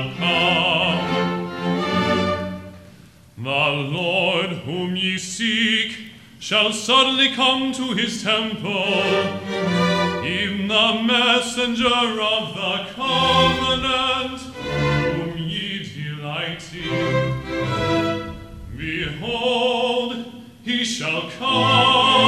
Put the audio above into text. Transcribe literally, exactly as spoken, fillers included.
shall come. The Lord whom ye seek shall suddenly come to his temple, even the messenger of the covenant, whom ye delight in. Behold, he shall come.